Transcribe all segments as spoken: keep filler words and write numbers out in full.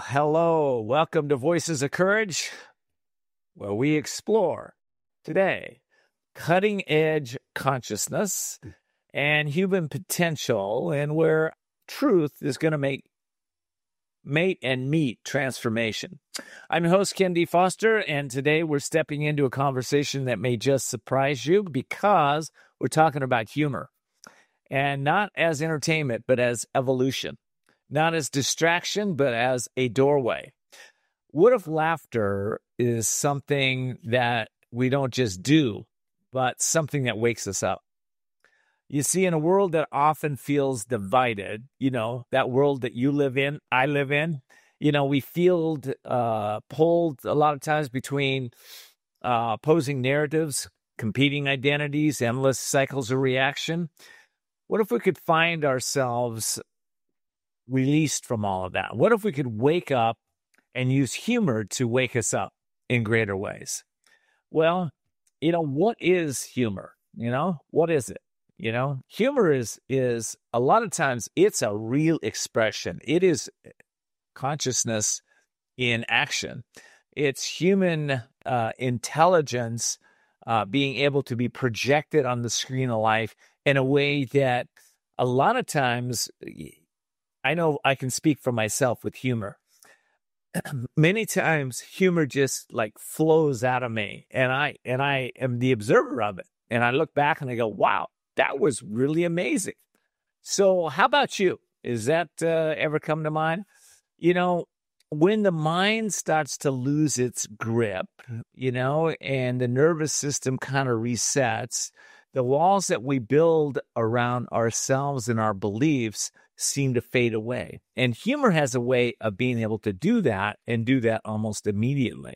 hello. Welcome to Voices of Courage, where we explore today cutting-edge consciousness and human potential, and where truth is going to make mate and meet transformation. I'm your host, Ken D. Foster, and today we're stepping into a conversation that may just surprise you because we're talking about humor, and not as entertainment, but as evolution. Not as distraction, but as a doorway. What if laughter is something that we don't just do, but something that wakes us up? You see, in a world that often feels divided, you know, that world that you live in, I live in, you know, we feel uh, pulled a lot of times between uh, opposing narratives, competing identities, endless cycles of reaction. What if we could find ourselves released from all of that? What if we could wake up and use humor to wake us up in greater ways? Well, you know, what is humor? You know, what is it? You know, humor is, is a lot of times it's a real expression. It is consciousness in action. It's human uh, intelligence uh, being able to be projected on the screen of life in a way that a lot of times, I know I can speak for myself with humor. Many times humor just like flows out of me, and I and I am the observer of it. And I look back and I go, wow, that was really amazing. So how about you? Is that uh, ever come to mind? You know, when the mind starts to lose its grip, you know, and the nervous system kind of resets, the walls that we build around ourselves and our beliefs seem to fade away. And humor has a way of being able to do that and do that almost immediately.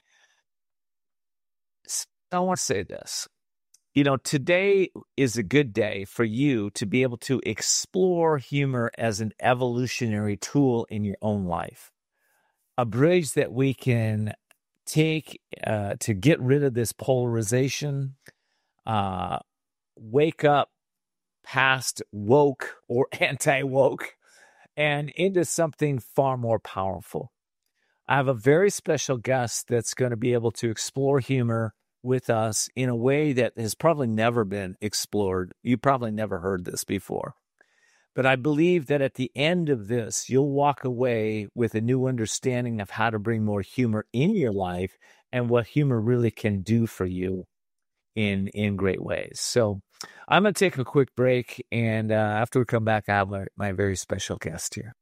So I want to say this. You know, today is a good day for you to be able to explore humor as an evolutionary tool in your own life. A bridge that we can take uh, to get rid of this polarization, uh, wake up past woke or anti-woke and into something far more powerful. I have a very special guest that's going to be able to explore humor with us in a way that has probably never been explored. You probably never heard this before. But I believe that at the end of this, you'll walk away with a new understanding of how to bring more humor in your life and what humor really can do for you in in great ways. So I'm going to take a quick break, and uh, after we come back, I have my, my very special guest here.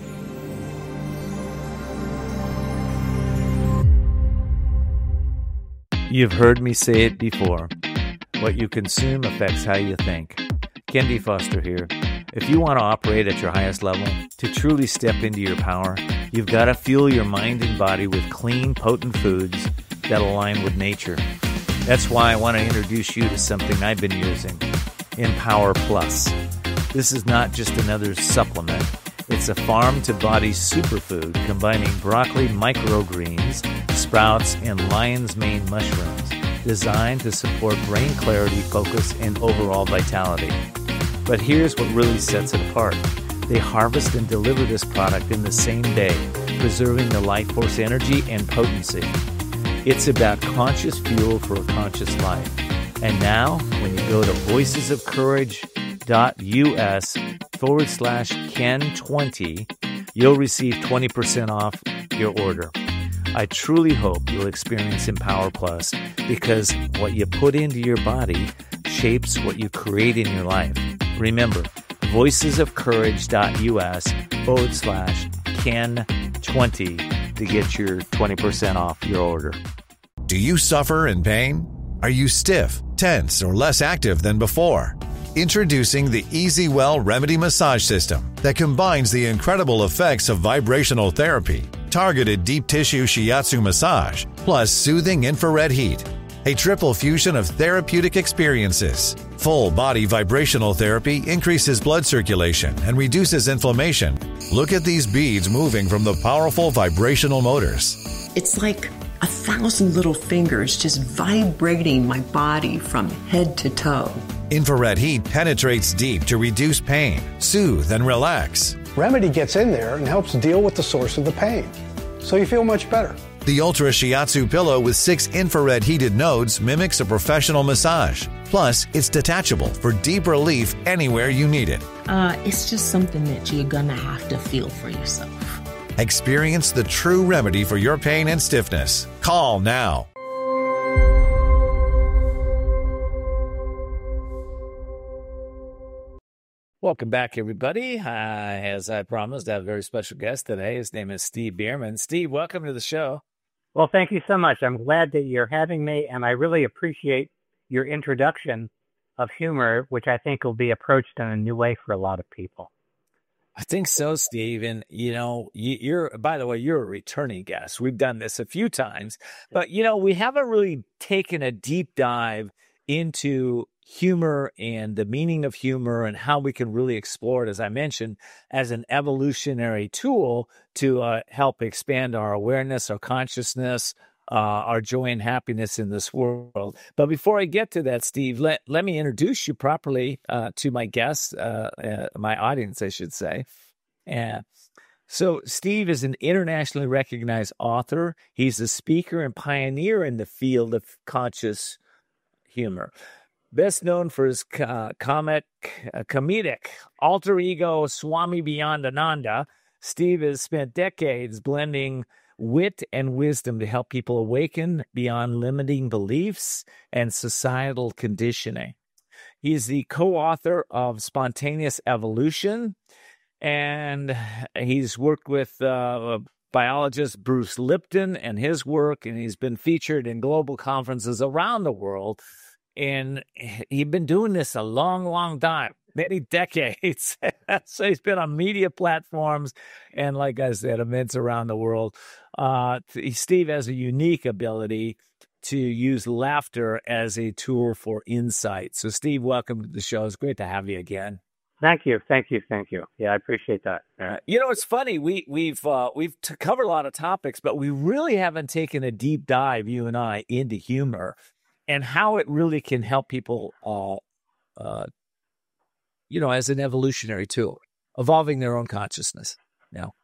You've heard me say it before. What you consume affects how you think. Ken D. Foster here. If you want to operate at your highest level, to truly step into your power, you've got to fuel your mind and body with clean, potent foods that align with nature. That's why I want to introduce you to something I've been using, Empower Plus. This is not just another supplement. It's a farm-to-body superfood combining broccoli microgreens, sprouts, and lion's mane mushrooms, designed to support brain clarity, focus, and overall vitality. But here's what really sets it apart. They harvest and deliver this product in the same day, preserving the life force energy and potency. It's about conscious fuel for a conscious life. And now, when you go to voicesofcourage.us forward slash Ken20, you'll receive twenty percent off your order. I truly hope you'll experience Empower Plus, because what you put into your body shapes what you create in your life. Remember, voicesofcourage.us forward slash Ken20 to get your twenty percent off your order. Do you suffer in pain? Are you stiff, tense, or less active than before? Introducing the EasyWell Remedy Massage System that combines the incredible effects of vibrational therapy, targeted deep tissue shiatsu massage, plus soothing infrared heat. A triple fusion of therapeutic experiences. Full body vibrational therapy increases blood circulation and reduces inflammation. Look at these beads moving from the powerful vibrational motors. It's like a thousand little fingers just vibrating my body from head to toe. Infrared heat penetrates deep to reduce pain, soothe, and relax. Remedy gets in there and helps deal with the source of the pain, so you feel much better. The Ultra Shiatsu pillow with six infrared heated nodes mimics a professional massage. Plus, it's detachable for deep relief anywhere you need it. Uh, it's just something that you're gonna have to feel for yourself. Experience the true remedy for your pain and stiffness. Call now. Welcome back, everybody. Uh, as I promised, I have a very special guest today. His name is Steve Bierman. Steve, welcome to the show. Well, thank you so much. I'm glad that you're having me, and I really appreciate your introduction of humor, which I think will be approached in a new way for a lot of people. I think so, Steve. And, you know, you, you're, by the way, you're a returning guest. We've done this a few times, but, you know, we haven't really taken a deep dive into humor and the meaning of humor and how we can really explore it, as I mentioned, as an evolutionary tool to uh, help expand our awareness, our consciousness, uh, our joy and happiness in this world. But before I get to that, Steve, let, let me introduce you properly uh, to my guests, uh, uh, my audience, I should say. And so Steve is an internationally recognized author. He's a speaker and pioneer in the field of conscious humor. Best known for his uh, comic, uh, comedic alter ego Swami Beyond Ananda, Steve has spent decades blending wit and wisdom to help people awaken beyond limiting beliefs and societal conditioning. He's the co-author of Spontaneous Evolution, and he's worked with uh, biologist Bruce Lipton and his work, and he's been featured in global conferences around the world. And he's been doing this a long, long time, many decades. So he's been on media platforms and, like I said, events around the world. Uh, Steve has a unique ability to use laughter as a tool for insight. So, Steve, welcome to the show. It's great to have you again. Thank you, thank you, thank you. Yeah, I appreciate that. Uh, you know, it's funny. We we've uh, we've t- covered a lot of topics, but we really haven't taken a deep dive, you and I, into humor and how it really can help people, uh, uh, you know, as an evolutionary tool, evolving their own consciousness. Now,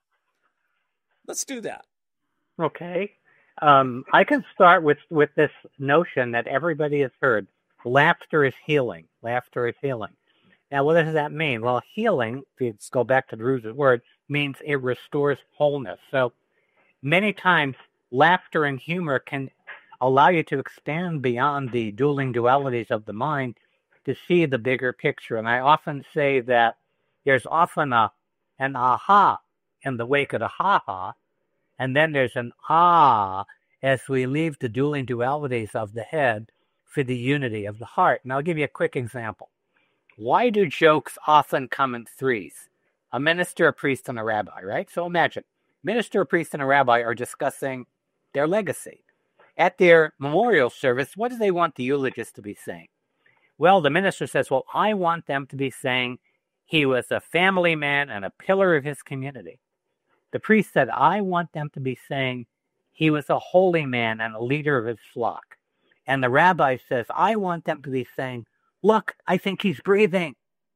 let's do that. Okay. Um, I can start with, with this notion that everybody has heard. Laughter is healing. Laughter is healing. Now, what does that mean? Well, healing, if you go back to the root of the word, means it restores wholeness. So many times, laughter and humor can allow you to expand beyond the dueling dualities of the mind to see the bigger picture. And I often say that there's often a an aha in the wake of the ha-ha, and then there's an ah as we leave the dueling dualities of the head for the unity of the heart. And I'll give you a quick example. Why do jokes often come in threes? A minister, a priest, and a rabbi, right? So imagine, minister, a priest, and a rabbi are discussing their legacy. At their memorial service, what do they want the eulogist to be saying? Well, the minister says, well, I want them to be saying he was a family man and a pillar of his community. The priest said, I want them to be saying he was a holy man and a leader of his flock. And the rabbi says, I want them to be saying, look, I think he's breathing.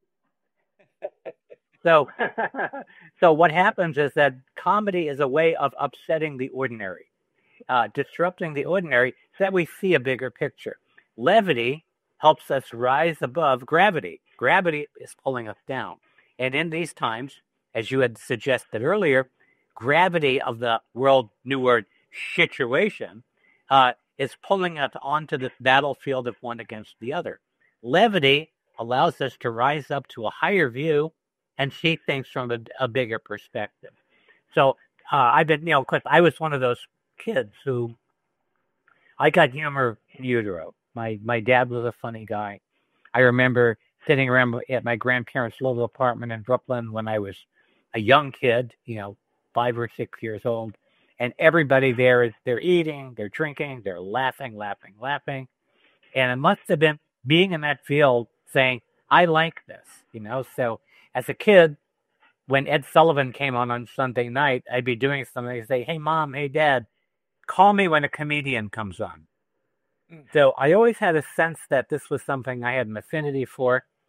so, so what happens is that comedy is a way of upsetting the ordinary. Uh, disrupting the ordinary so that we see a bigger picture. Levity helps us rise above gravity. Gravity is pulling us down. And in these times, as you had suggested earlier, gravity of the world, new word, situation, uh, is pulling us onto the battlefield of one against the other. Levity allows us to rise up to a higher view and see things from a, a bigger perspective. So uh, I've been, you know, of course, I was one of those kids who I got humor in utero. My my dad was a funny guy. I remember sitting around at my grandparents' little apartment in Brooklyn when I was a young kid, you know, five or six years old, and everybody there is they're eating, they're drinking, they're laughing, laughing, laughing, and it must have been being in that field saying, "I like this," you know. So as a kid, when Ed Sullivan came on on Sunday night, I'd be doing something. I'd say, "Hey, Mom, hey, Dad, call me when a comedian comes on." Mm. So I always had a sense that this was something I had an affinity for.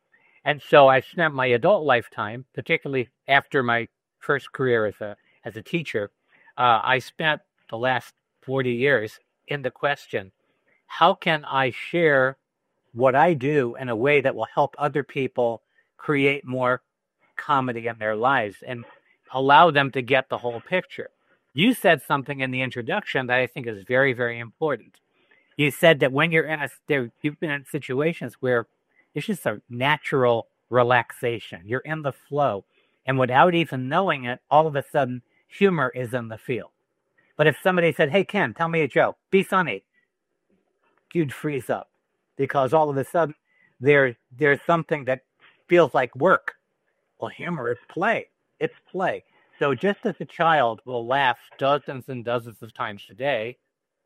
And so I spent my adult lifetime, particularly after my first career as a as a teacher, uh, I spent the last forty years in the question, how can I share what I do in a way that will help other people create more comedy in their lives and allow them to get the whole picture? You said something in the introduction that I think is very, very important. You said that when you're in a, there, you've been in situations where it's just a natural relaxation. You're in the flow. And without even knowing it, all of a sudden, humor is in the field. But if somebody said, hey, Ken, tell me a joke, be funny, you'd freeze up. Because all of a sudden, there, there's something that feels like work. Well, humor is play. It's play. So just as a child will laugh dozens and dozens of times a day,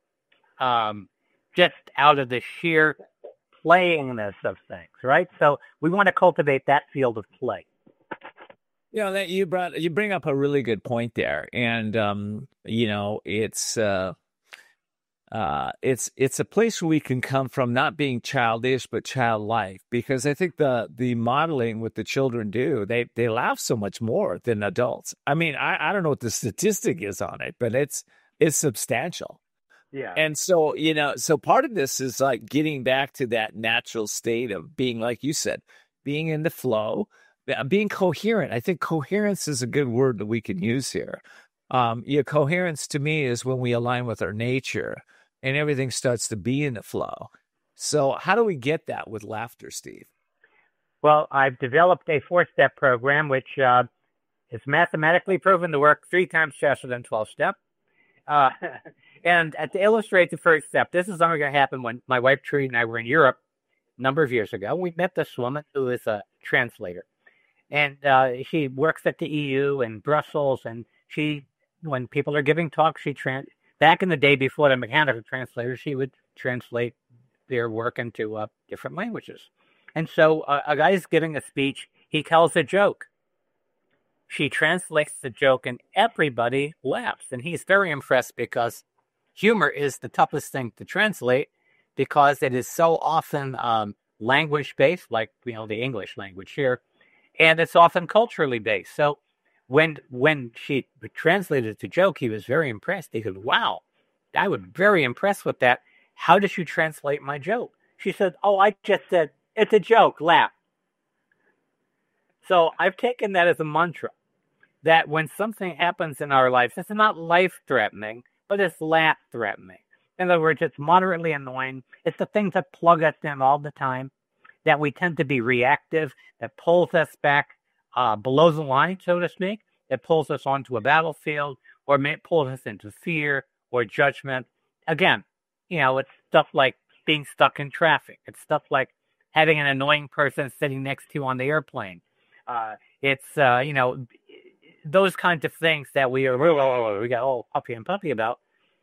um, just out of the sheer playingness of things, right? So we want to cultivate that field of play. You know, that you brought, you bring up a really good point there. And, um, you know, it's, uh, uh, it's, it's a place where we can come from not being childish, but childlike, because I think the, the modeling what the children do, they, they laugh so much more than adults. I mean, I, I don't know what the statistic is on it, but it's, it's substantial. Yeah. And so, you know, so part of this is like getting back to that natural state of being, like you said, being in the flow, being coherent. I think coherence is a good word that we can use here. Um, yeah, coherence to me is when we align with our nature and everything starts to be in the flow. So how do we get that with laughter, Steve? Well, I've developed a four-step program, which uh, is mathematically proven to work three times faster than twelve-step. Uh, and uh, to illustrate the first step, this is only going to happen when my wife Trudy and I were in Europe a number of years ago. We met this woman who is a translator. And uh, she works at the E U in Brussels, and she, when people are giving talks, she trans. Back in the day before the mechanical translator, she would translate their work into uh, different languages. And so uh, a guy's giving a speech, he tells a joke. She translates the joke, and everybody laughs. And he's very impressed because humor is the toughest thing to translate because it is so often um, language-based, like, you know, the English language here. And it's often culturally based. So when when she translated the joke, he was very impressed. He said, wow, I was very impressed with that. How did you translate my joke? She said, oh, I just said, it's a joke, laugh. So I've taken that as a mantra, that when something happens in our lives, it's not life-threatening, but it's laugh-threatening. In other words, it's moderately annoying. It's the things that plug us in all the time, that we tend to be reactive, that pulls us back uh, below the line, so to speak, that pulls us onto a battlefield, or may pulls us into fear or judgment. Again, you know, it's stuff like being stuck in traffic. It's stuff like having an annoying person sitting next to you on the airplane. Uh, it's, uh, you know, those kinds of things that we are, we got all puppy and puppy about,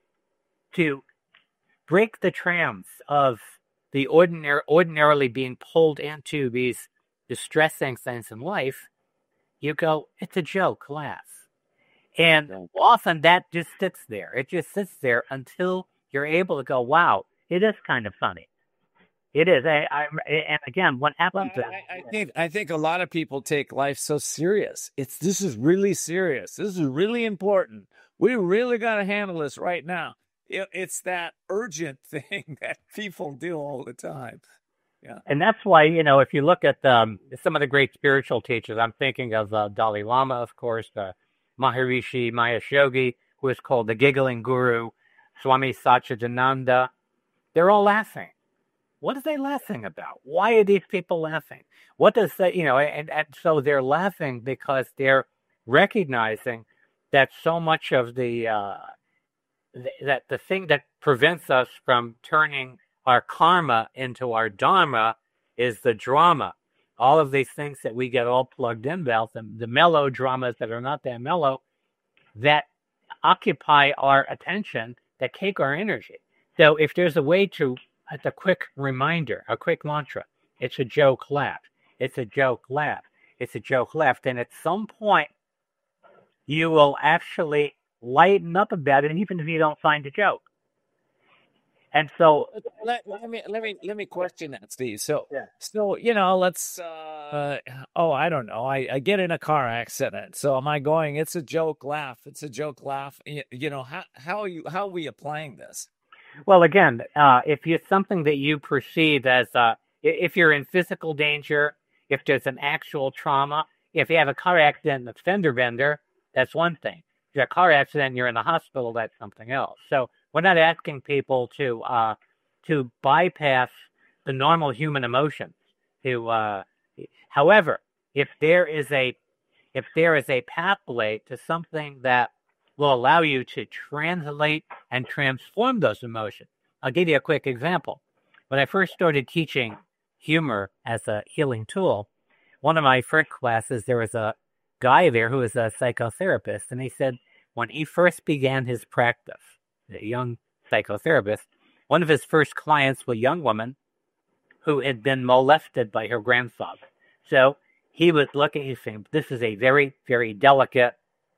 to break the trance of the ordinary, ordinarily being pulled into these distressing things in life. You go, it's a joke, laugh. And often that just sits there. It just sits there until you're able to go, wow, it is kind of funny. It is. I, I, and again, what happens well, is... I, I, think, I think a lot of people take life so serious. It's This is really serious. This is really important. We really got to handle this right now. It, it's that urgent thing that people do all the time. Yeah. And that's why, you know, if you look at um, some of the great spiritual teachers, I'm thinking of uh, Dalai Lama, of course, uh, Maharishi Mahesh Yogi, who is called the Giggling Guru, Swami Satchidananda. They're all laughing. What are they laughing about? Why are these people laughing? What does that, you know, and, and so they're laughing because they're recognizing that so much of the, uh, th- that the thing that prevents us from turning our karma into our dharma is the drama. All of these things that we get all plugged in about, the, the melodramas that are not that mellow, that occupy our attention, that take our energy. So if there's a way to, it's a quick reminder, a quick mantra, it's a joke, laugh. It's a joke, laugh. It's a joke, laugh. And at some point, you will actually lighten up about it, even if you don't find a joke. And so, let, let me let me let me question that, Steve. So, yeah. so you know, let's. Uh, oh, I don't know. I, I get in a car accident. So, am I going? It's a joke. Laugh. It's a joke. Laugh. You, you know, how how are you? How are we applying this? Well, again, uh, if it's something that you perceive as, uh, if you're in physical danger, if there's an actual trauma, if you have a car accident and a fender bender, that's one thing. If you have a car accident and you're in the hospital, that's something else. So we're not asking people to uh, to bypass the normal human emotions. To, uh, however, if there is a if there is a pathway to something that will allow you to translate and transform those emotions. I'll give you a quick example. When I first started teaching humor as a healing tool, one of my first classes, there was a guy there who was a psychotherapist, and he said when he first began his practice, a young psychotherapist, one of his first clients was a young woman who had been molested by her grandfather. So he was looking, he's saying, this is a very, very delicate,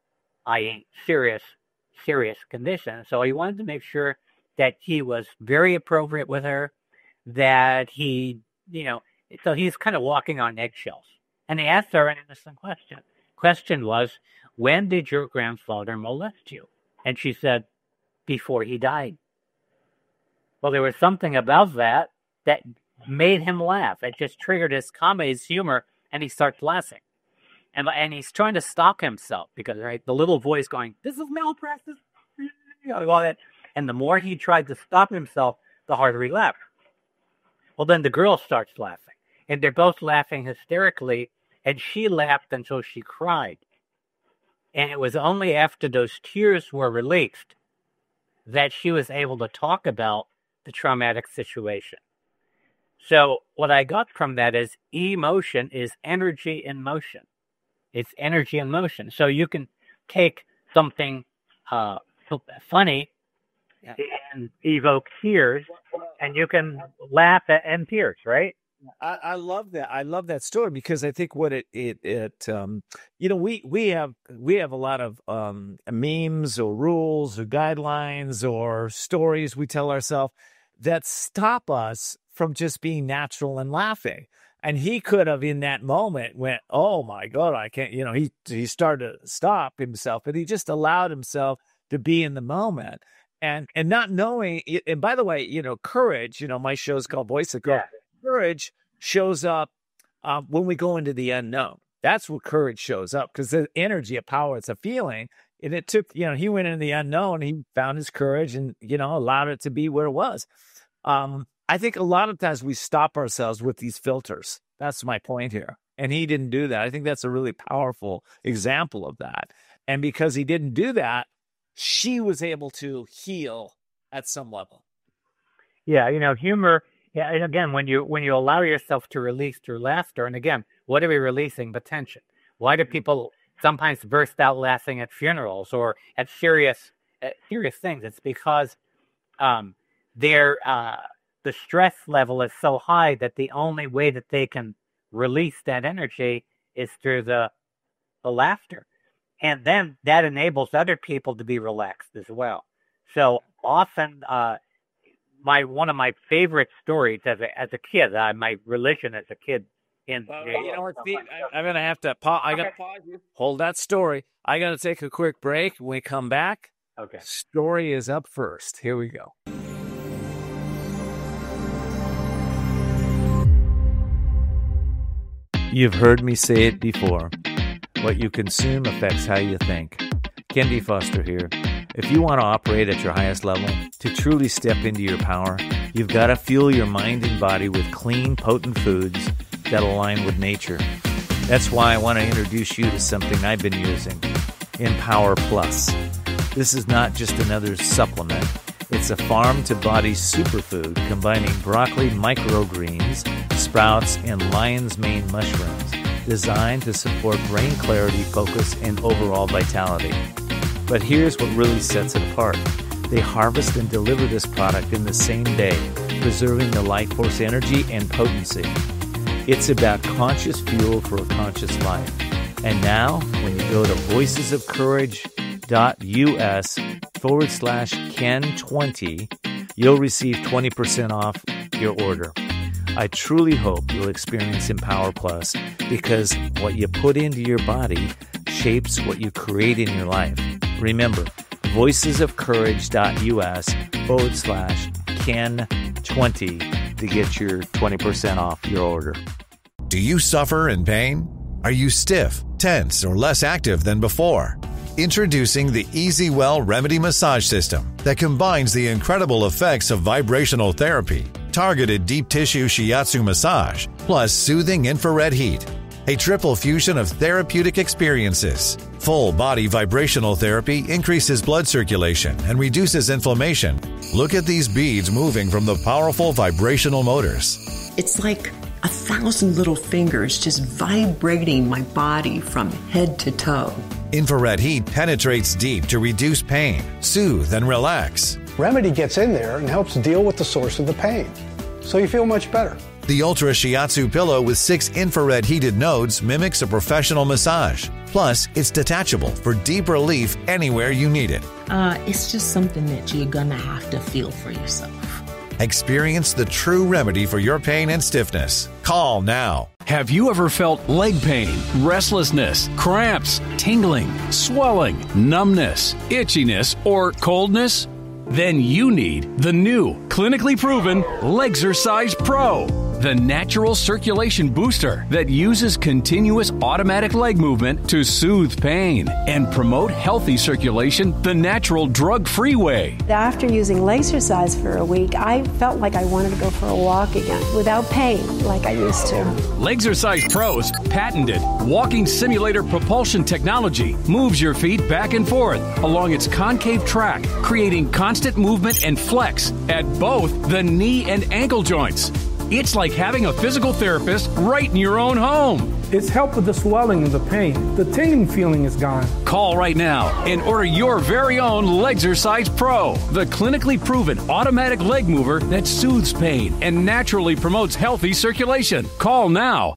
I serious, serious condition. So he wanted to make sure that he was very appropriate with her, that he, you know, so he's kind of walking on eggshells. And he asked her an innocent question. Question was, when did your grandfather molest you? And she said, before he died. Well, there was something about that that made him laugh. It just triggered his comedy, his humor, and he starts laughing. And, and he's trying to stop himself because, right, the little voice going, this is malpractice. You know, all that. And the more he tried to stop himself, the harder he laughed. Well, then the girl starts laughing. And they're both laughing hysterically. And she laughed until she cried. And it was only after those tears were released that she was able to talk about the traumatic situation. So what I got from that is emotion is energy in motion. It's energy in motion. So you can take something uh, funny and evoke tears, and you can laugh at and tears, right? I, I love that. I love that story because I think what it it it um you know we we have we have a lot of um memes or rules or guidelines or stories we tell ourselves that stop us from just being natural and laughing. And he could have, in that moment, went, oh, my God, I can't, you know, he he started to stop himself, but he just allowed himself to be in the moment. And and not knowing, and by the way, you know, courage, you know, my show is called Voice of Courage. Yeah. Courage shows up uh, when we go into the unknown. That's where courage shows up because the energy of power, it's a feeling. And it took, you know, he went into the unknown, he found his courage and, you know, allowed it to be where it was. Um, I think a lot of times we stop ourselves with these filters. That's my point here. And he didn't do that. I think that's a really powerful example of that. And because he didn't do that, she was able to heal at some level. Yeah, you know, humor, yeah, and again, when you when you allow yourself to release through laughter, and again, what are we releasing? But tension. Why do people sometimes burst out laughing at funerals or at serious at serious things? It's because um, they're... Uh, the stress level is so high that the only way that they can release that energy is through the, the laughter. And then that enables other people to be relaxed as well. So often, uh, my one of my favorite stories as a, as a kid, uh, my religion as a kid. In well, you know what, Steve? I, I'm going to have to pause. I got to pause you. Hold that story. I got to take a quick break. When we come back, okay. Story is up first. Here we go. You've heard me say it before. What you consume affects how you think. Ken D. Foster here. If you want to operate at your highest level, to truly step into your power, you've got to fuel your mind and body with clean, potent foods that align with nature. That's why I want to introduce you to something I've been using, Empower Plus. This is not just another supplement. It's a farm-to-body superfood combining broccoli microgreens, sprouts, and lion's mane mushrooms, designed to support brain clarity, focus, and overall vitality. But here's what really sets it apart. They harvest and deliver this product in the same day, preserving the life force energy and potency. It's about conscious fuel for a conscious life. And now, when you go to voicesofcourage.us forward slash Ken20, you'll receive twenty percent off your order. I truly hope you'll experience Empower Plus, because what you put into your body shapes what you create in your life. Remember, voicesofcourage.us forward slash Ken twenty to get your twenty percent off your order. Do you suffer in pain? Are you stiff, tense, or less active than before? Introducing the EasyWell Remedy Massage System that combines the incredible effects of vibrational therapy, targeted deep tissue shiatsu massage, plus soothing infrared heat. A triple fusion of therapeutic experiences. Full body vibrational therapy increases blood circulation and reduces inflammation. Look at these beads moving from the powerful vibrational motors. It's like a thousand little fingers just vibrating my body from head to toe. Infrared heat penetrates deep to reduce pain, soothe, and relax. Remedy gets in there and helps deal with the source of the pain, so you feel much better. The Ultra Shiatsu pillow with six infrared heated nodes mimics a professional massage. Plus, it's detachable for deep relief anywhere you need it. Uh, it's just something that you're gonna have to feel for yourself. Experience the true remedy for your pain and stiffness. Call now. Have you ever felt leg pain, restlessness, cramps, tingling, swelling, numbness, itchiness, or coldness? Then you need the new, clinically proven Legzercise Pro, the natural circulation booster that uses continuous automatic leg movement to soothe pain and promote healthy circulation the natural drug-free way. After using Legzercise for a week, I felt like I wanted to go for a walk again without pain like I used to. Legzercise Pro's patented walking simulator propulsion technology moves your feet back and forth along its concave track, creating constant movement and flex at both the knee and ankle joints. It's like having a physical therapist right in your own home. It's helped with the swelling and the pain. The tingling feeling is gone. Call right now and order your very own Legzercise Pro, the clinically proven automatic leg mover that soothes pain and naturally promotes healthy circulation. Call now.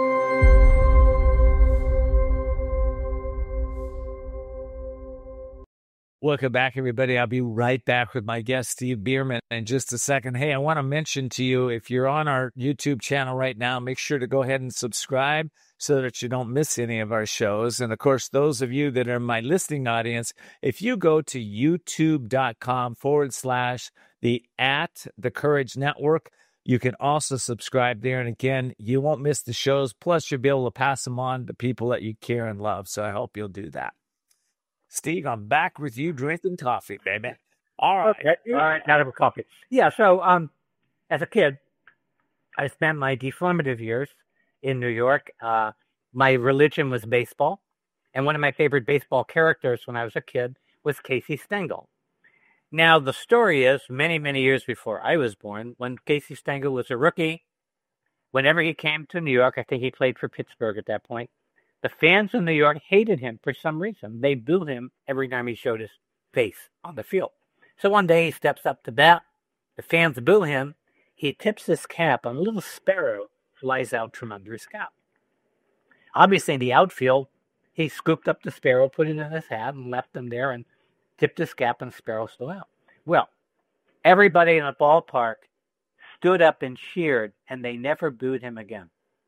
Welcome back, everybody. I'll be right back with my guest, Steve Bierman, in just a second. Hey, I want to mention to you, if you're on our YouTube channel right now, make sure to go ahead and subscribe so that you don't miss any of our shows. And, of course, those of you that are in my listening audience, if you go to youtube.com forward slash the at the Courage Network, you can also subscribe there. And, again, you won't miss the shows. Plus, you'll be able to pass them on to people that you care and love. So I hope you'll do that. Steve, I'm back with you drinking coffee, baby. All right. Okay. All right. Now have coffee. Yeah. So, um, as a kid, I spent my deformative years in New York. Uh, my religion was baseball. And one of my favorite baseball characters when I was a kid was Casey Stengel. Now, the story is many, many years before I was born, when Casey Stengel was a rookie, whenever he came to New York, I think he played for Pittsburgh at that point, the fans in New York hated him for some reason. They booed him every time he showed his face on the field. So one day he steps up to bat. The fans boo him. He tips his cap, and a little sparrow flies out from under his cap. Obviously, in the outfield, he scooped up the sparrow, put it in his hat, and left him there and tipped his cap, and the sparrow flew out. Well, everybody in the ballpark stood up and cheered, and they never booed him again.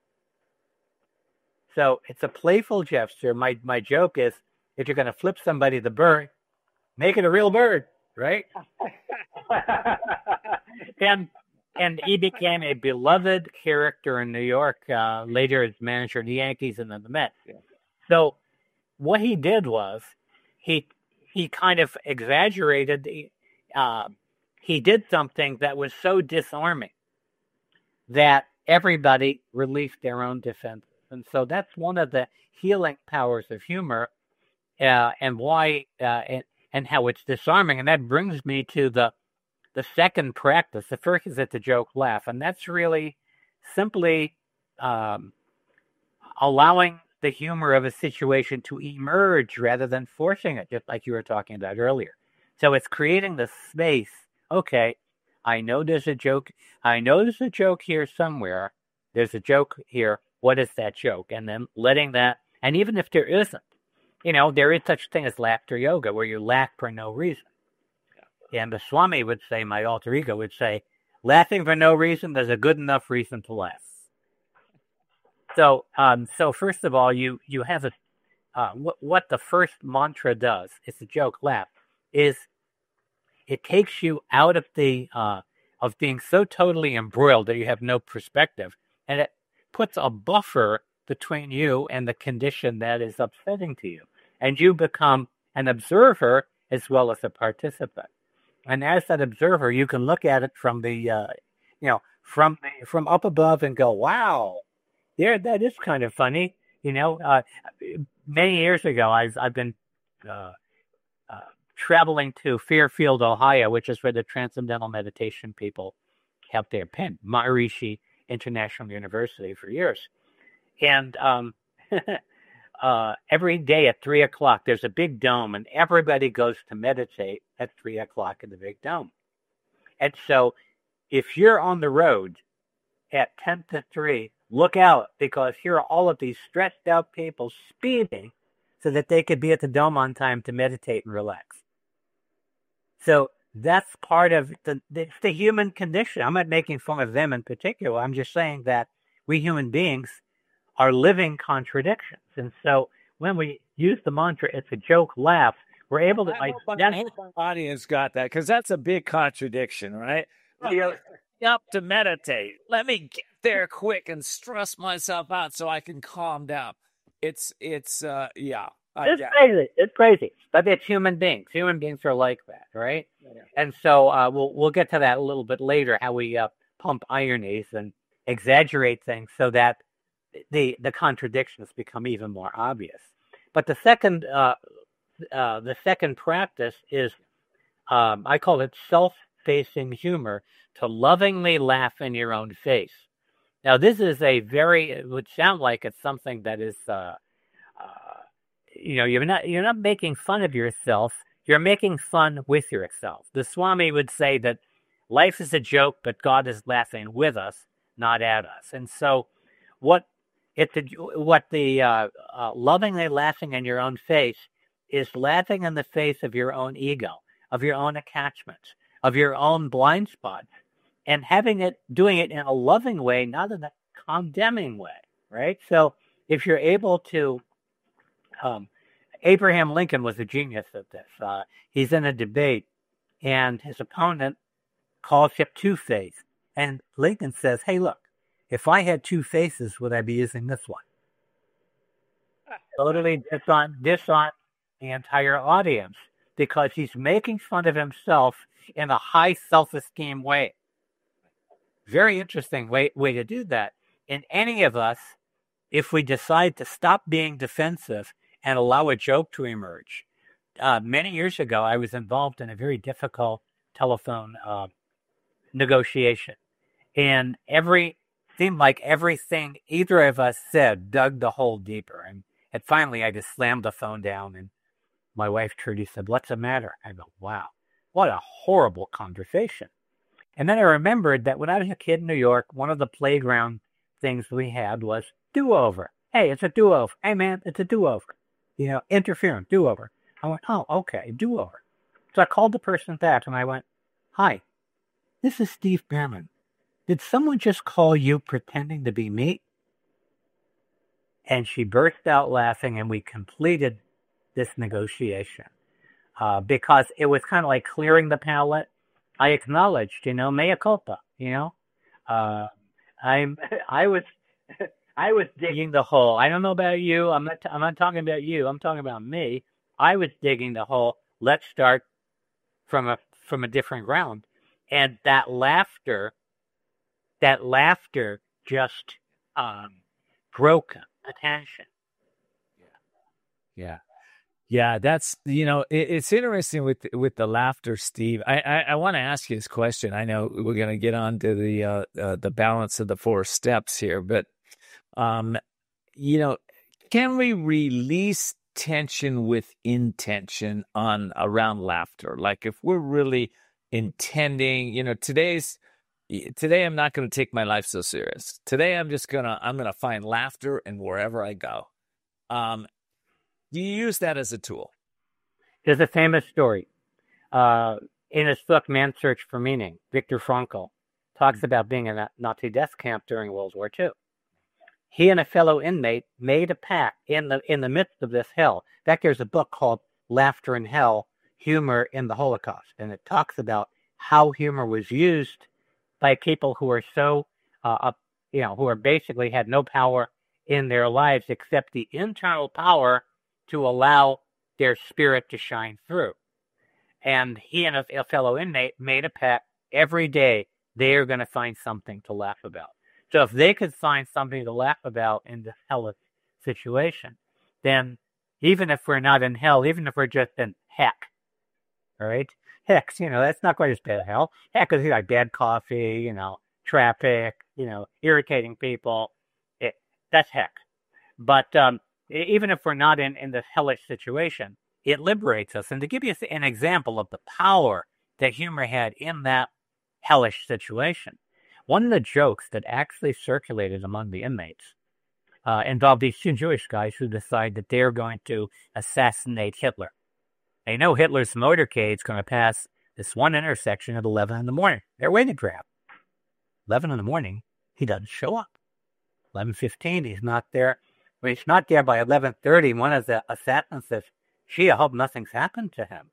So it's a playful gesture. My my joke is, if you're going to flip somebody the bird, make it a real bird, right? and and he became a beloved character in New York, uh, later as manager of the Yankees and then the Mets. Yeah. So what he did was he he kind of exaggerated. Uh, he did something that was so disarming that everybody released their own defense. And so that's one of the healing powers of humor, uh, and why, uh, and, and how it's disarming. And that brings me to the the second practice. The first is that the joke laugh, and that's really simply um, allowing the humor of a situation to emerge rather than forcing it, just like you were talking about earlier. So it's creating the space. Okay, I know there's a joke. I know there's a joke here somewhere. There's a joke here. What is that joke? And then letting that, and even if there isn't, you know, there is such thing as laughter yoga, where you laugh for no reason. And the Swami would say, my alter ego would say, laughing for no reason, there's a good enough reason to laugh. So, um, so first of all, you, you have a, uh, what, what the first mantra does, it's a joke, laugh, is it takes you out of the, uh, of being so totally embroiled that you have no perspective. And it puts a buffer between you and the condition that is upsetting to you. And you become an observer as well as a participant. And as that observer, you can look at it from the, uh, you know, from the, from up above and go, wow, there, that is kind of funny. You know, uh, many years ago, I've, I've been uh, uh, traveling to Fairfield, Ohio, which is where the Transcendental Meditation people have their pen, Maharishi International University, for years. And um, uh, every day at three o'clock, there's a big dome, and everybody goes to meditate at three o'clock in the big dome. And so if you're on the road at ten to three, look out, because here are all of these stressed out people speeding so that they could be at the dome on time to meditate and relax. So that's part of the, the, the human condition. I'm not making fun of them in particular. I'm just saying that we human beings are living contradictions. And so when we use the mantra, it's a joke, laugh, we're able to... I hope, I hope our audience got that, because that's a big contradiction, right? You're up to meditate. Let me get there quick and stress myself out so I can calm down. It's, it's, uh, yeah. Uh, it's yeah. crazy. It's crazy. But it's human beings. Human beings are like that, right? Yeah. And so uh, we'll we'll get to that a little bit later, how we uh, pump ironies and exaggerate things so that the the contradictions become even more obvious. But the second uh, uh, the second practice is, um, I call it self-facing humor, to lovingly laugh in your own face. Now, this is a very, it would sound like it's something that is, uh, uh, you know, you're not you're not making fun of yourself. You're making fun with yourself. The Swami would say that life is a joke, but God is laughing with us, not at us. And so, what it what the uh, uh, lovingly laughing in your own face is laughing in the face of your own ego, of your own attachments, of your own blind spots, and having it, doing it in a loving way, not in a condemning way, right? So if you're able to, um, Abraham Lincoln was a genius at this. Uh, he's in a debate, and his opponent calls him two-faced. And Lincoln says, hey, look, if I had two faces, would I be using this one? Totally dishon, dishon the entire audience, because he's making fun of himself in a high self-esteem way. Very interesting way, way to do that. In any of us, if we decide to stop being defensive and allow a joke to emerge. Uh, many years ago, I was involved in a very difficult telephone uh, negotiation. And every seemed like everything either of us said dug the hole deeper. And, and finally, I just slammed the phone down, and my wife Trudy said, what's the matter? I go, wow, what a horrible conversation. And then I remembered that when I was a kid in New York, one of the playground things we had was do-over. Hey, it's a do-over. Hey, man, it's a do-over. You know, interference, do-over. I went, oh, okay, do-over. So I called the person back, and I went, hi, this is Steve Bhaerman. Did someone just call you pretending to be me? And she burst out laughing, and we completed this negotiation. Uh, because it was kind of like clearing the palate. I acknowledged, you know, mea culpa, you know. Uh, I'm, I was, I was digging the hole. I don't know about you. I'm not, I'm not talking about you. I'm talking about me. I was digging the hole. Let's start from a, from a different ground. And that laughter, that laughter just um, broke attention. Yeah. Yeah. Yeah, that's, you know, it, it's interesting with with the laughter, Steve. I, I, I want to ask you this question. I know we're going to get on to the uh, uh, the balance of the four steps here, but, um, you know, can we release tension with intention on around laughter? Like if we're really intending, you know, today's, today I'm not going to take my life so serious. Today I'm just going to, I'm going to find laughter in wherever I go. Um, Do you use that as a tool? There's a famous story. Uh, In his book, Man's Search for Meaning, Viktor Frankl talks about being in a Nazi death camp during World War Two. He and a fellow inmate made a pact in the in the midst of this hell. In fact, there's a book called Laughter in Hell, Humor in the Holocaust, and it talks about how humor was used by people who are so, uh, up, you know, who are basically had no power in their lives except the internal power to allow their spirit to shine through. And he and a, a fellow inmate made a pact every day they are going to find something to laugh about. So if they could find something to laugh about in this hellish situation, then even if we're not in hell, even if we're just in heck, all right? Heck, you know, that's not quite as bad as hell. Heck is like bad coffee, you know, traffic, you know, irritating people. It, that's heck. But um, even if we're not in, in this hellish situation, it liberates us. And to give you an example of the power that humor had in that hellish situation, one of the jokes that actually circulated among the inmates uh, involved these two Jewish guys who decide that they're going to assassinate Hitler. They know Hitler's motorcade's going to pass this one intersection at eleven in the morning. They're waiting for him. eleven in the morning, he doesn't show up. eleven fifteen, he's not there. When he's not there by eleven thirty, one of the assassins says, gee, I hope nothing's happened to him.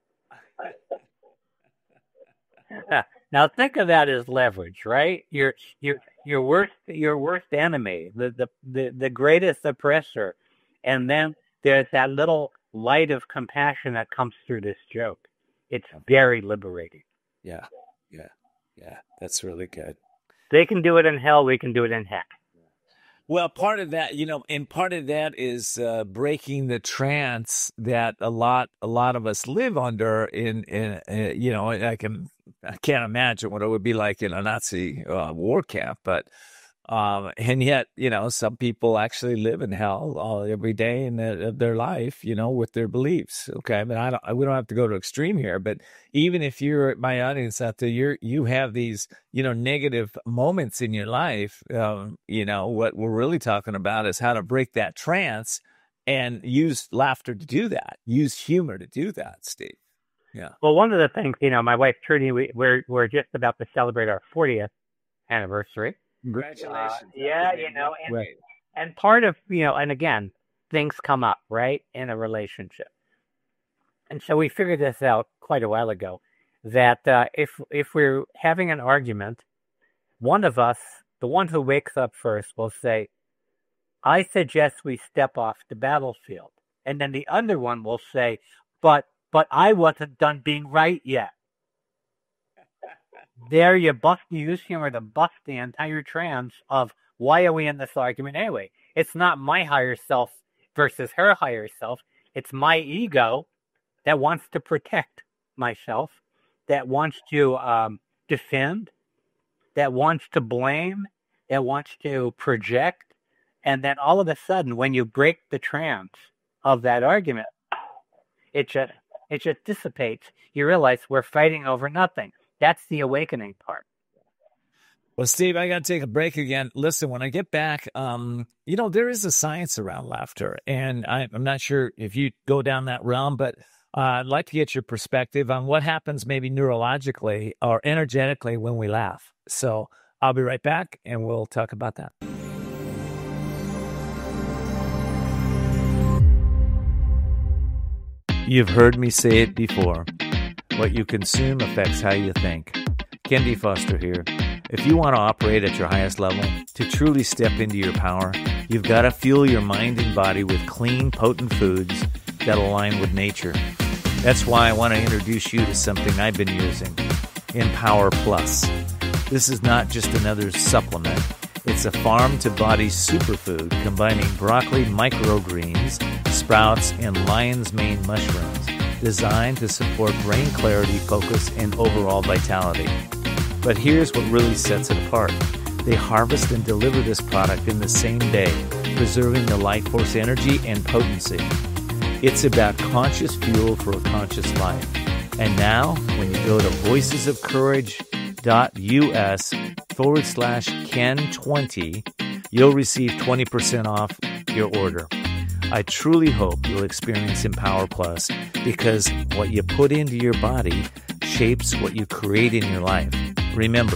Now think of that as leverage, right? Your your your worst your worst enemy, the, the, the, the greatest oppressor, and then there's that little light of compassion that comes through this joke. It's very liberating. Yeah, yeah, yeah. That's really good. They can do it in hell. We can do it in heck. Well, part of that, you know, and part of that is uh, breaking the trance that a lot, a lot of us live under. In, in, uh, you know, I can, I can't imagine what it would be like in a Nazi uh, war camp, but. Um, and yet, you know, some people actually live in hell all, every day in their, their life, you know, with their beliefs. Okay. I mean, I don't, we don't have to go to extreme here, but even if you're my audience out there, you're, you have these, you know, negative moments in your life. Um, you know, what we're really talking about is how to break that trance and use laughter to do that. Use humor to do that, Steve. Yeah. Well, one of the things, you know, my wife Trudy, we, we're, we're just about to celebrate our fortieth anniversary. Congratulations. Uh, yeah, you know, and, right. and part of, you know, and again, things come up, right, in a relationship. And so we figured this out quite a while ago, that uh, if if we're having an argument, one of us, the one who wakes up first, will say, I suggest we step off the battlefield. And then the other one will say, but but I wasn't done being right yet. There you bust, you use humor to bust the entire trance of why are we in this argument anyway? It's not my higher self versus her higher self. It's my ego that wants to protect myself, that wants to um, defend, that wants to blame, that wants to project. And then all of a sudden, when you break the trance of that argument, it just, it just dissipates. You realize we're fighting over nothing. That's the awakening part. Well, Steve, I got to take a break again. Listen, when I get back, um, you know, there is a science around laughter, and I, I'm not sure if you go down that realm, but uh, I'd like to get your perspective on what happens maybe neurologically or energetically when we laugh. So I'll be right back, and we'll talk about that. You've heard me say it before. What you consume affects how you think. Ken D. Foster here. If you want to operate at your highest level, to truly step into your power, you've got to fuel your mind and body with clean, potent foods that align with nature. That's why I want to introduce you to something I've been using, Empower Plus. This is not just another supplement. It's a farm-to-body superfood combining broccoli microgreens, sprouts, and lion's mane mushrooms, designed to support brain clarity, focus, and overall vitality. But here's what really sets it apart. They harvest and deliver this product in the same day, preserving the life force energy and potency. It's about conscious fuel for a conscious life. And now, when you go to voicesofcourage.us forward slash Ken20, you'll receive twenty percent off your order. I truly hope you'll experience Empower Plus, because what you put into your body shapes what you create in your life. Remember,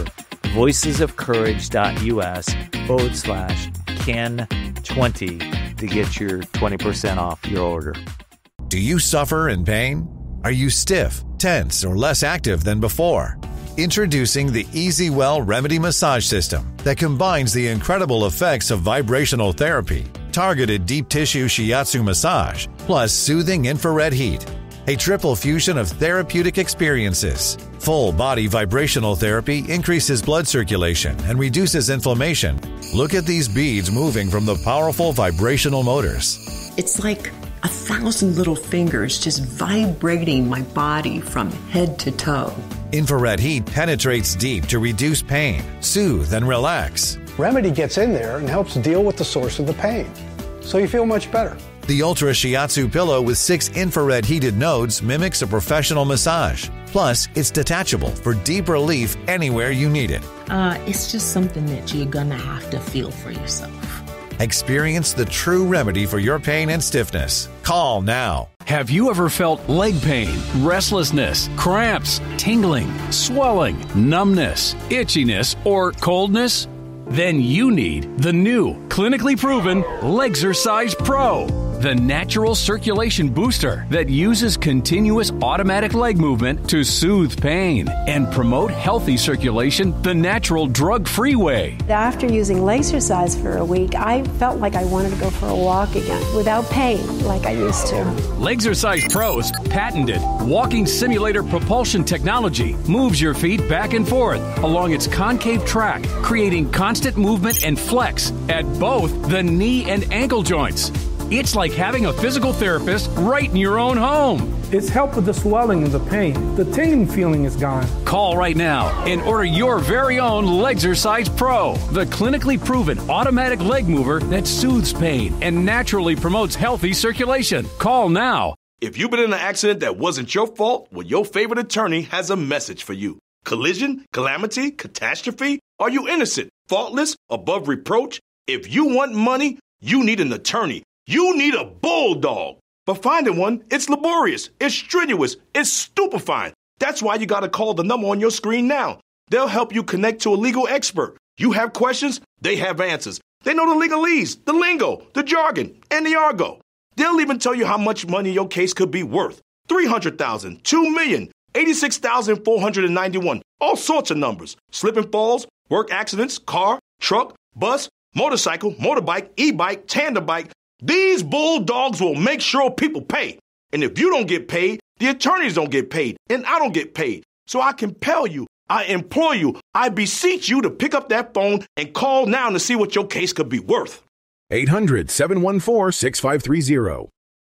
voicesofcourage.us forward slash Ken twenty to get your twenty percent off your order. Do you suffer in pain? Are you stiff, tense, or less active than before? Introducing the EasyWell Remedy Massage System that combines the incredible effects of vibrational therapy, targeted deep tissue shiatsu massage, plus soothing infrared heat. A triple fusion of therapeutic experiences. Full body vibrational therapy increases blood circulation and reduces inflammation. Look at these beads moving from the powerful vibrational motors. It's like a thousand little fingers just vibrating my body from head to toe. Infrared heat penetrates deep to reduce pain, soothe, and relax. Remedy gets in there and helps deal with the source of the pain, so you feel much better. The Ultra Shiatsu pillow with six infrared heated nodes mimics a professional massage. Plus, it's detachable for deep relief anywhere you need it. Uh, it's just something that you're gonna have to feel for yourself. Experience the true remedy for your pain and stiffness. Call now. Have you ever felt leg pain, restlessness, cramps, tingling, swelling, numbness, itchiness, or coldness? Then you need the new, clinically proven Legzercise Pro, the natural circulation booster that uses continuous automatic leg movement to soothe pain and promote healthy circulation the natural drug-free way. After using Legzercise for a week, I felt like I wanted to go for a walk again without pain like I used to. Legzercise Pro's patented walking simulator propulsion technology moves your feet back and forth along its concave track, creating constant movement and flex at both the knee and ankle joints. It's like having a physical therapist right in your own home. It's helped with the swelling and the pain. The tingling feeling is gone. Call right now and order your very own Legzercise Pro, the clinically proven automatic leg mover that soothes pain and naturally promotes healthy circulation. Call now. If you've been in an accident that wasn't your fault, well, your favorite attorney has a message for you. Collision, calamity, catastrophe? Are you innocent, faultless, above reproach? If you want money, you need an attorney. You need a bulldog. But finding one, it's laborious, it's strenuous, it's stupefying. That's why you got to call the number on your screen now. They'll help you connect to a legal expert. You have questions, they have answers. They know the legalese, the lingo, the jargon, and the argot. They'll even tell you how much money your case could be worth. three hundred thousand dollars, two million dollars, eighty-six thousand four hundred ninety-one, all sorts of numbers. Slip and falls, work accidents, car, truck, bus, motorcycle, motorbike, e-bike, tandem bike. These bulldogs will make sure people pay. And if you don't get paid, the attorneys don't get paid, and I don't get paid. So I compel you, I implore you, I beseech you to pick up that phone and call now to see what your case could be worth. eight hundred, seven one four, six five three zero.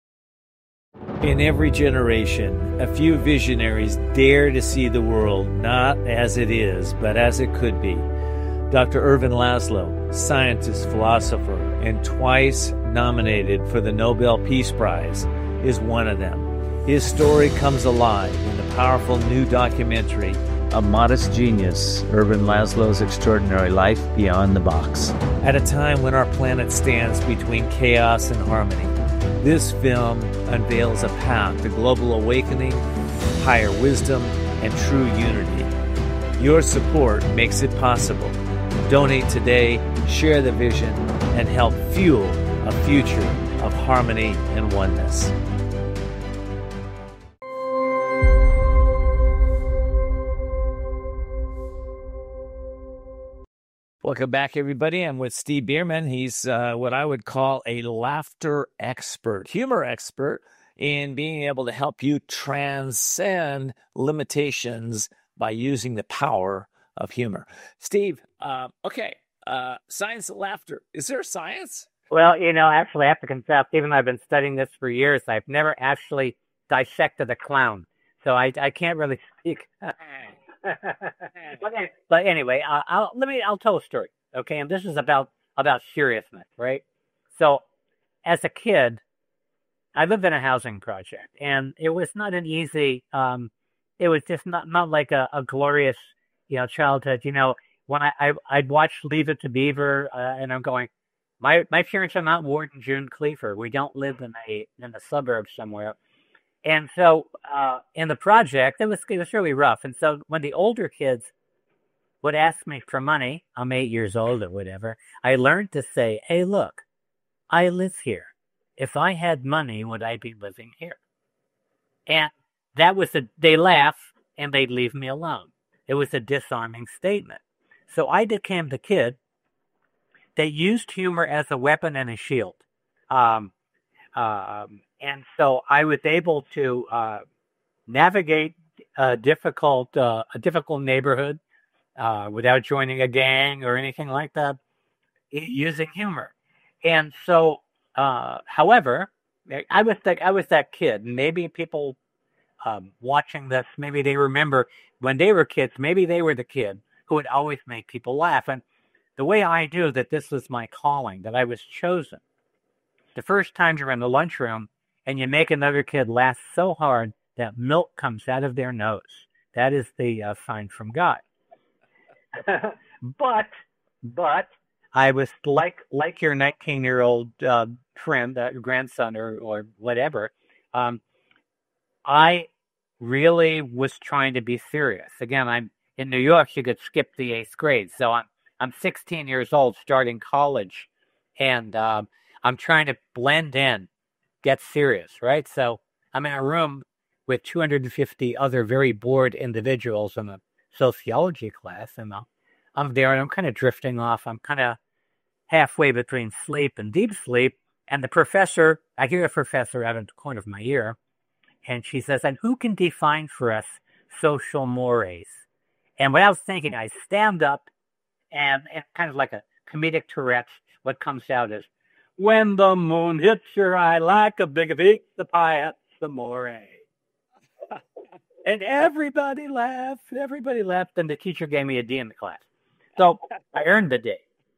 In every generation, a few visionaries dare to see the world not as it is, but as it could be. Doctor Ervin Laszlo, scientist, philosopher, and twice nominated for the Nobel Peace Prize, is one of them. His story comes alive in the powerful new documentary, A Modest Genius, Ervin Laszlo's Extraordinary Life Beyond the Box. At a time when our planet stands between chaos and harmony, this film unveils a path to global awakening, higher wisdom, and true unity. Your support makes it possible. Donate today, share the vision, and help fuel a future of harmony and oneness. Welcome back, everybody. I'm with Steve Bierman. He's uh, what I would call a laughter expert, humor expert, in being able to help you transcend limitations by using the power of humor. Steve, uh, okay, uh, science of laughter. Is there science? Well, you know, actually, I have to confess, even though I've been studying this for years, I've never actually dissected a clown. So I, I can't really speak. but, but anyway, uh, I'll, let me, I'll tell a story. Okay. And this is about, about seriousness, right? So as a kid, I lived in a housing project, and it was not an easy, um, it was just not, not like a, a glorious, you know, childhood. You know, when I, I I'd watch Leave It to Beaver, uh, and I'm going, my my parents are not Ward and June Cleaver. We don't live in a in a suburb somewhere. And so uh, in the project, it was, it was really rough. And so when the older kids would ask me for money, I'm eight years old or whatever, I learned to say, hey, look, I live here. If I had money, would I be living here? And that was a, they laugh and they'd leave me alone. It was a disarming statement. So I became the kid that used humor as a weapon and a shield. Um, um, and so I was able to uh, navigate a difficult, uh, a difficult neighborhood uh, without joining a gang or anything like that, using humor. And so, uh, however, I was like, I was that kid. Maybe people um, watching this, maybe they remember when they were kids, maybe they were the kid who would always make people laugh. And the way I knew that this was my calling, that I was chosen, the first time you're in the lunchroom and you make another kid laugh so hard that milk comes out of their nose, that is the uh, sign from God. but, but I was like like your nineteen-year-old uh, friend, uh, grandson, or or whatever. Um, I really was trying to be serious. Again, I'm in New York. You could skip the eighth grade, so I'm I'm sixteen years old, starting college, and um, I'm trying to blend in, get serious, right? So I'm in a room with two hundred fifty other very bored individuals in a sociology class, and I'm, I'm there, and I'm kind of drifting off. I'm kind of halfway between sleep and deep sleep, and the professor, I hear a professor out of the corner of my ear, and she says, and who can define for us social mores? And what I was thinking, I stand up, and, and kind of like a comedic Tourette, what comes out is, when the moon hits your eye like a big piece of pie, that's the more. And everybody laughed, everybody laughed, and the teacher gave me a D in the class. So I earned the D.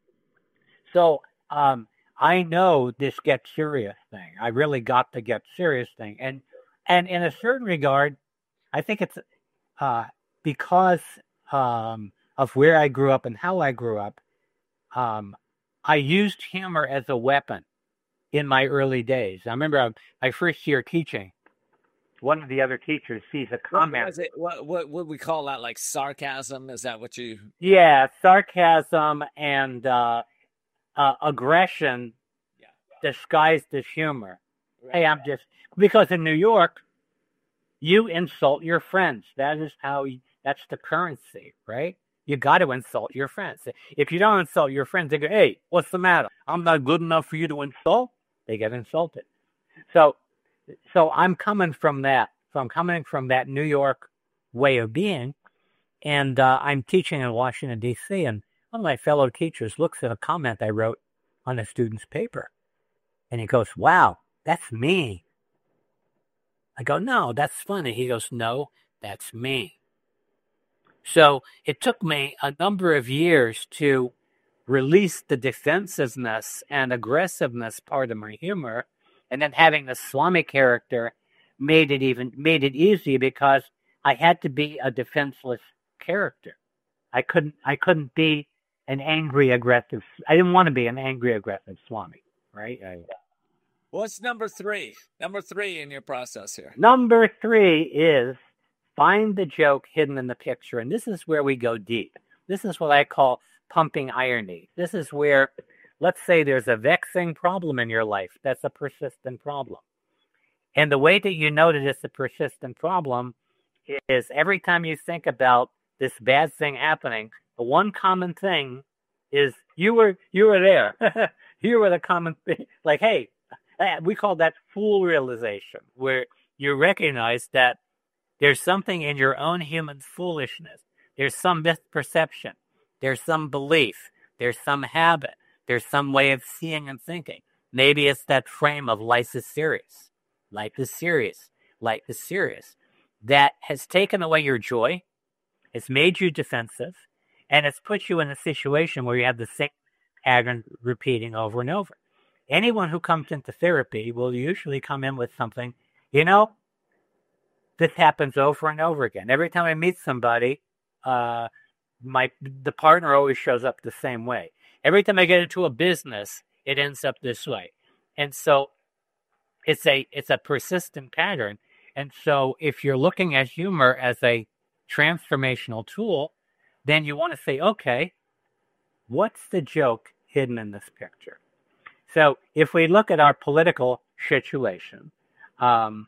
So um, I know this get serious thing. I really got the get serious thing. And and in a certain regard, I think it's uh, because um, of where I grew up and how I grew up, um, I used humor as a weapon in my early days. I remember my first year teaching, one of the other teachers sees a comment. What, was it, what, what would we call that? Like sarcasm? Is that what you... Yeah, sarcasm and uh, uh, aggression yeah. disguised as humor. Right. Hey, I'm just... Because in New York, you insult your friends. That is how... You, that's the currency, right? You got to insult your friends. If you don't insult your friends, they go, hey, what's the matter? I'm not good enough for you to insult? They get insulted. So... So I'm coming from that. So I'm coming from that New York way of being, and uh, I'm teaching in Washington, D C, and one of my fellow teachers looks at a comment I wrote on a student's paper, and he goes, wow, that's me. I go, no, that's funny. He goes, no, that's me. So it took me a number of years to release the defensiveness and aggressiveness part of my humor. And then having the Swami character made it even made it easy because I had to be a defenseless character. I couldn't I couldn't be an angry aggressive. I didn't want to be an angry aggressive Swami, right? Yeah, yeah. What's number three? Number three in your process here. Number three is find the joke hidden in the picture, and this is where we go deep. This is what I call pumping irony. This is where, let's say there's a vexing problem in your life that's a persistent problem. And the way that you know that it's a persistent problem is every time you think about this bad thing happening, the one common thing is you were you were there. You were the common thing. Like, hey, we call that fool realization, where you recognize that there's something in your own human foolishness. There's some misperception. There's some belief. There's some habit. There's some way of seeing and thinking. Maybe it's that frame of life is serious. Life is serious. Life is serious. That has taken away your joy. It's made you defensive. And it's put you in a situation where you have the same pattern repeating over and over. Anyone who comes into therapy will usually come in with something, you know, this happens over and over again. Every time I meet somebody, uh, my the partner always shows up the same way. Every time I get into a business, it ends up this way. And so it's a it's a persistent pattern. And so if you're looking at humor as a transformational tool, then you want to say, okay, what's the joke hidden in this picture? So if we look at our political situation, um,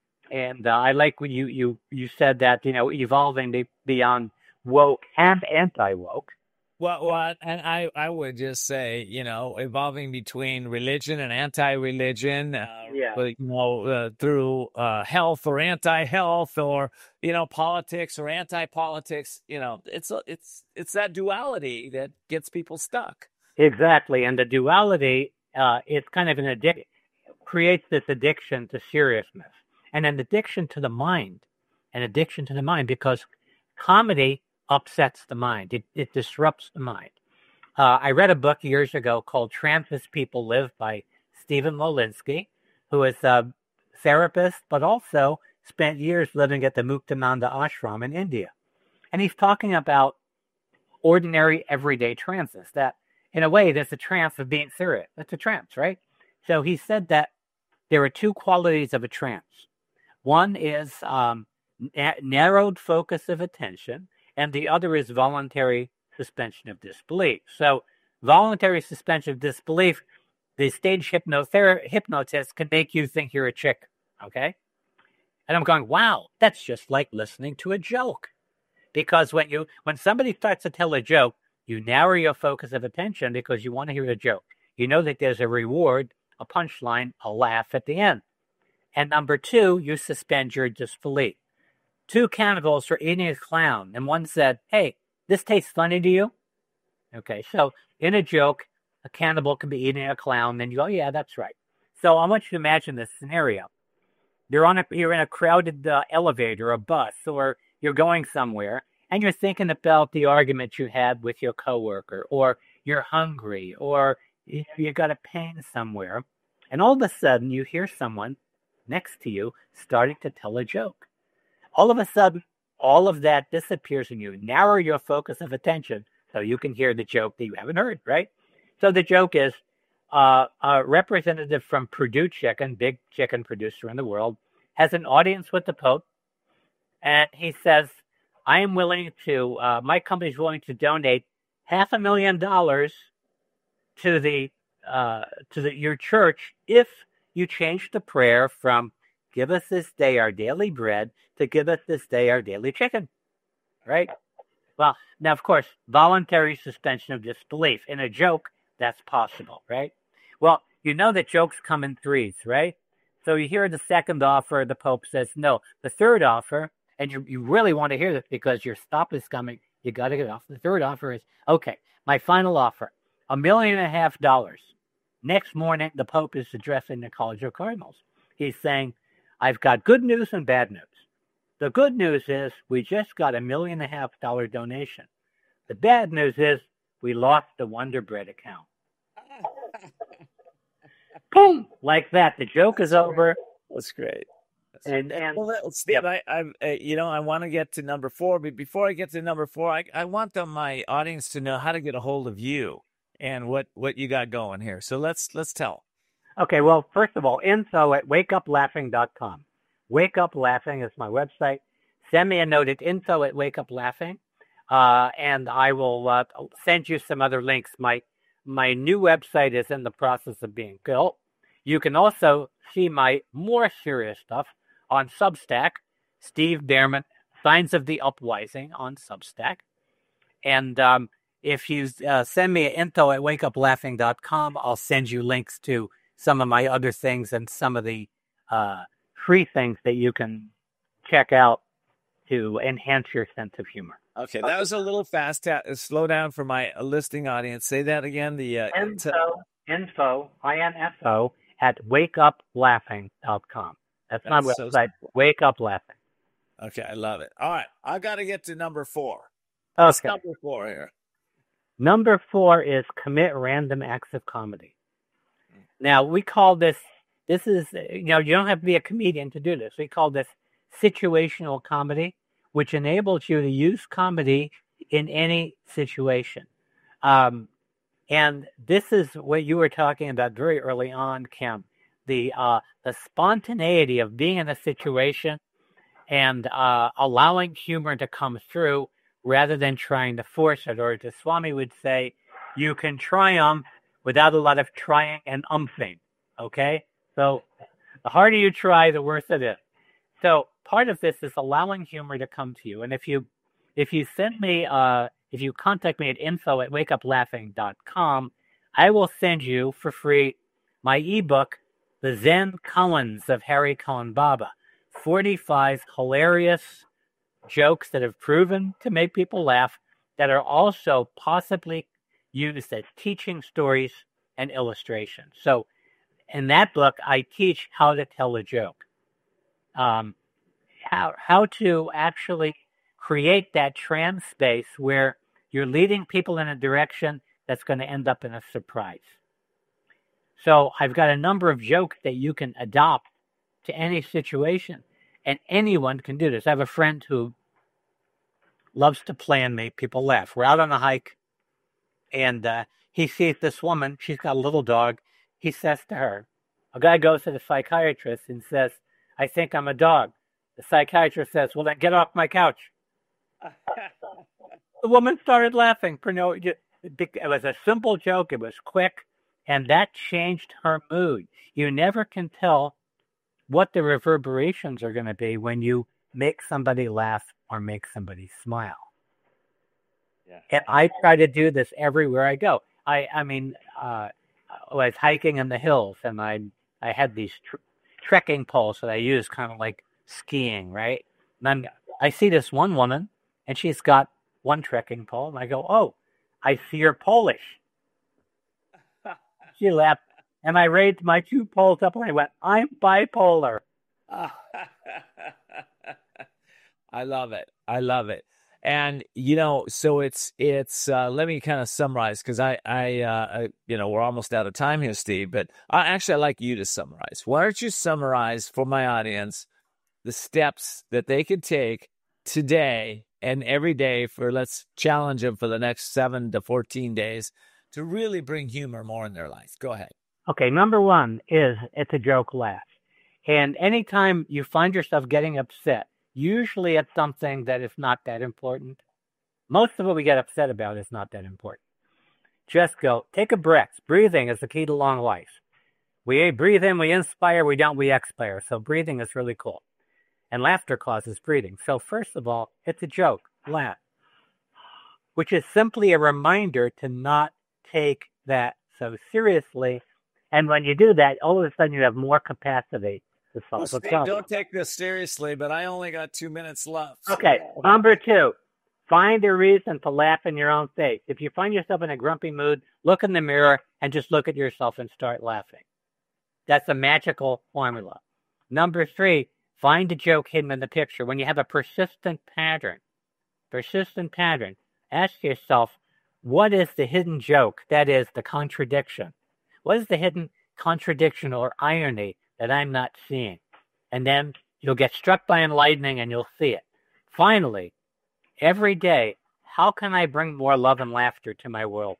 and uh, I like when you, you, you said that, you know, evolving be- beyond woke and anti-woke. Well, well, and I, I would just say, you know, evolving between religion and anti-religion, uh, Yeah. but, you know, uh, through uh, health or anti-health, or, you know, politics or anti-politics. You know, it's a, it's it's that duality that gets people stuck. Exactly, and the duality, uh, it's kind of an addiction, creates this addiction to seriousness, and an addiction to the mind, an addiction to the mind, because comedy upsets the mind. It, it disrupts the mind. Uh, I read a book years ago called Trans as People Live by Stephen Molinsky, who is a therapist, but also spent years living at the Muktananda Ashram in India. And he's talking about ordinary, everyday trances, that in a way, there's a trance of being serious. It's a trance, right? So he said that there are two qualities of a trance. One is um, na- narrowed focus of attention, and the other is voluntary suspension of disbelief. So voluntary suspension of disbelief, the stage hypnother- hypnotist can make you think you're a chick, okay? And I'm going, wow, that's just like listening to a joke. Because when you when somebody starts to tell a joke, you narrow your focus of attention because you want to hear the joke. You know that there's a reward, a punchline, a laugh at the end. And number two, you suspend your disbelief. Two cannibals were eating a clown, and one said, hey, this tastes funny to you? Okay, so in a joke, a cannibal can be eating a clown, and you go, yeah, that's right. So I want you to imagine this scenario. You're on a, you're in a crowded uh, elevator, a bus, or you're going somewhere, and you're thinking about the argument you had with your coworker, or you're hungry, or you, you got a pain somewhere, and all of a sudden you hear someone next to you starting to tell a joke. All of a sudden, all of that disappears and you narrow your focus of attention so you can hear the joke that you haven't heard, right? So the joke is uh, a representative from Purdue Chicken, big chicken producer in the world, has an audience with the Pope, and he says, I am willing to, uh, my company is willing to donate half a million dollars to the, uh, to the, your church if you change the prayer from give us this day our daily bread to give us this day our daily chicken, right? Well, now, of course, voluntary suspension of disbelief. In a joke, that's possible, right? Well, you know that jokes come in threes, right? So you hear the second offer, the Pope says no. The third offer, and you you really want to hear this because your stop is coming, you got to get off. The third offer is, okay, my final offer, a million and a half dollars. Next morning, the Pope is addressing the College of Cardinals. He's saying, I've got good news and bad news. The good news is we just got a million and a half dollar donation. The bad news is we lost the Wonder Bread account. Boom! Like that. The joke is over. That's great. That's and great. and well, Steve, yep. I, I, uh, you know, I want to get to number four, but before I get to number four, I, I want the, my audience to know how to get a hold of you and what, what you got going here. So let's let's tell. Okay, well, first of all, info at wake up laughing dot com. Wake Up Laughing is my website. Send me a note at info at Wake Up Laughing, uh, and I will uh, send you some other links. My my new website is in the process of being built. You can also see my more serious stuff on Substack, Steve Behrman, Signs of the Uprising on Substack. And um, if you uh, send me an info at wake up laughing dot com, I'll send you links to some of my other things and some of the uh, free things that you can check out to enhance your sense of humor. Okay, that was a little fast. Ta- slow down for my listening audience. Say that again. The uh, info, t- info, I N F O, at wake up laughing dot com. That's, That's my website, so Wake Up Laughing. Okay, I love it. All right, I got to get to number four. Okay. What's number four here? Number four is commit random acts of comedy. Now, we call this, this is, you know, you don't have to be a comedian to do this. We call this situational comedy, which enables you to use comedy in any situation. Um, and this is what you were talking about very early on, Kim, the uh, the spontaneity of being in a situation and uh, allowing humor to come through rather than trying to force it. Or as Swami would say, you can triumph without a lot of trying and umphing, okay? So the harder you try, the worse it is. So part of this is allowing humor to come to you. And if you if you send me, uh, if you contact me at info at wakeuplaughing dot com, I will send you for free my ebook, The Zen Koans of Hari Koan Baba. forty-five hilarious jokes that have proven to make people laugh that are also possibly used as teaching stories and illustrations. So in that book, I teach how to tell a joke, um, how, how to actually create that trance space where you're leading people in a direction that's going to end up in a surprise. So I've got a number of jokes that you can adopt to any situation, and anyone can do this. I have a friend who loves to play and make people laugh. We're out on a hike, and uh, he sees this woman. She's got a little dog. He says to her, a guy goes to the psychiatrist and says, I think I'm a dog. The psychiatrist says, well, then get off my couch. The woman started laughing. For no, it was a simple joke. It was quick, and that changed her mood. You never can tell what the reverberations are going to be when you make somebody laugh or make somebody smile. Yeah. And I try to do this everywhere I go. I, I mean, uh, I was hiking in the hills, and I, I had these tr- trekking poles that I use kind of like skiing, right? And I'm, I see this one woman, and she's got one trekking pole, and I go, oh, I see you're Polish. She laughed, and I raised my two poles up, and I went, I'm bipolar. I love it. I love it. And, you know, so it's, it's, uh, let me kind of summarize, because I, I, uh, I, you know, we're almost out of time here, Steve, but I actually, I'd like you to summarize. Why don't you summarize for my audience the steps that they could take today and every day for, let's challenge them for the next seven to fourteen days to really bring humor more in their life. Go ahead. Okay. Number one is it's a joke laugh. And anytime you find yourself getting upset, usually it's something that is not that important. Most of what we get upset about is not that important. Just go, take a breath. Breathing is the key to long life. We breathe in, we inspire, we don't, we expire. So breathing is really cool. And laughter causes breathing. So first of all, it's a joke, laugh, which is simply a reminder to not take that so seriously. And when you do that, all of a sudden you have more capacity to solve well, the Steve, problem. Don't take this seriously, but I only got two minutes left. Okay, number two, find a reason to laugh in your own face. If you find yourself in a grumpy mood, look in the mirror and just look at yourself and start laughing. That's a magical formula. Number three, find a joke hidden in the picture. When you have a persistent pattern, persistent pattern, ask yourself, what is the hidden joke? That is the contradiction. What is the hidden contradiction or irony that I'm not seeing? And then you'll get struck by enlightening and you'll see it. Finally, every day, how can I bring more love and laughter to my world?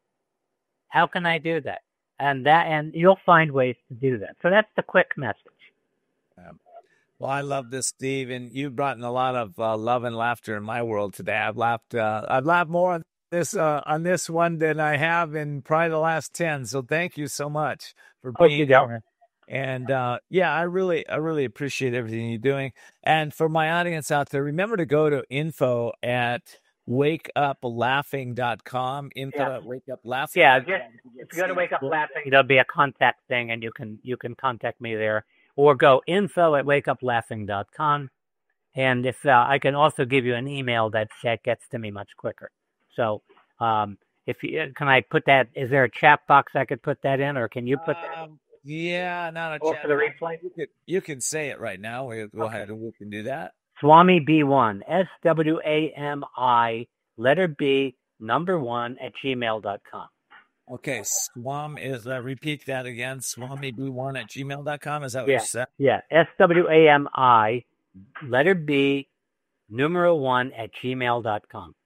How can I do that? And that, and you'll find ways to do that. So that's the quick message. Um, well, I love this, Steve, and you've brought in a lot of uh, love and laughter in my world today. I've laughed. Uh, I've laughed more on this uh, on this one than I have in probably the last ten. So thank you so much for being oh, here. And uh, yeah, I really, I really appreciate everything you're doing. And for my audience out there, remember to go to info at wake up laughing dot com. Info yeah. at wake up laughing. Yeah, just, if you go to Wake Up Laughing, there'll be a contact thing, and you can you can contact me there, or go info at wake up laughing dot com. And if uh, I can also give you an email that gets to me much quicker. So, um, if you can, I put that? Is there a chat box I could put that in, or can you put that? Um, yeah, not a or chat for the box. replay. You can, you can say it right now. We'll go okay. ahead and we can do that. Swami B one, S W A M I, letter B, number one at gmail dot com. Okay, Swam is, uh, repeat that again, Swami B one at gmail dot com. Is that what yeah. you said? Yeah, S W A M I, letter B, numero one at gmail dot com.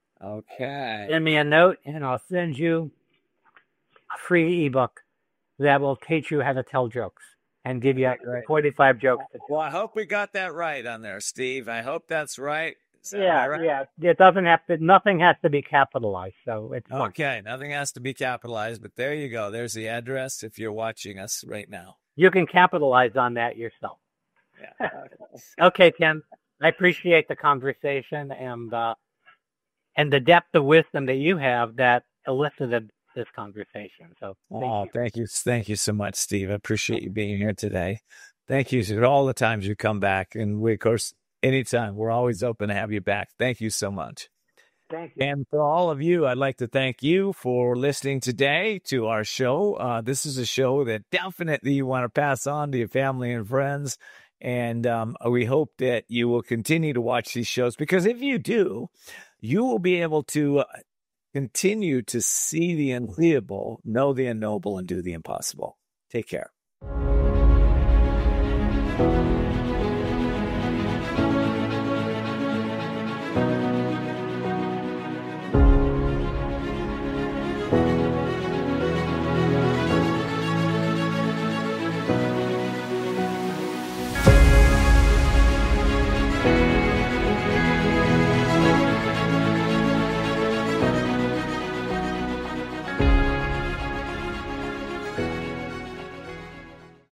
Okay. Send me a note, and I'll send you a free ebook that will teach you how to tell jokes. and give you forty-five jokes. Well, I hope we got that right on there, Steve. I hope that's right. Yeah, right? yeah. It doesn't have to. Nothing has to be capitalized, so it's fine. Okay. Nothing has to be capitalized, but there you go. There's the address if you're watching us right now. You can capitalize on that yourself. Yeah. Okay, Tim. I appreciate the conversation and uh, and the depth of wisdom that you have that elicited this conversation. So, thank oh, you. thank you, thank you so much, Steve. I appreciate you being here today. Thank you for all the times you come back, and we, of course, anytime we're always open to have you back. Thank you so much. Thank you. And for all of you, I'd like to thank you for listening today to our show. Uh, this is a show that definitely you want to pass on to your family and friends. And um, we hope that you will continue to watch these shows, because if you do, you will be able to uh, continue to see the unseenable, know the unknowable, and do the impossible. Take care.